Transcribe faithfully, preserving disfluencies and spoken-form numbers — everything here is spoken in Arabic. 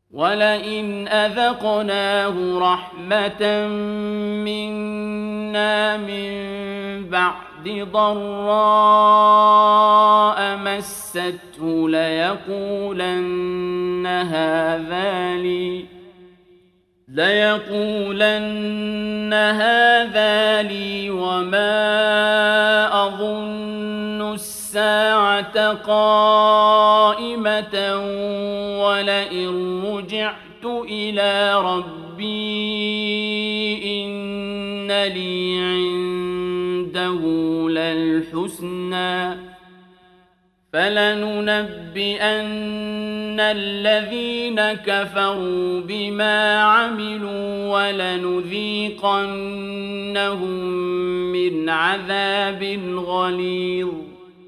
وَلَئِنْ أَذَقْنَاهُ رَحْمَةً مِنَّا مِنْ بَعْدِ ضَرَّاءَ مَسَّتْهُ لَيَقُولَنَّ هَذَا لِي لَيَقُولَنَّ هَذَا لِي وَمَا أَظُنُّ السَّاعَةَ قَائِمَةً وَلَئِن رُّجِعْتُ إِلَىٰ رَبِّي إِنَّ لِي عِندَهُ لَلْحُسْنَىٰ فَلَنُنَبِّئَنَّ الَّذِينَ كَفَرُوا بِمَا عَمِلُوا وَلَنُذِيقَنَّهُم مِّنْ عَذَابٍ غَلِيظٍ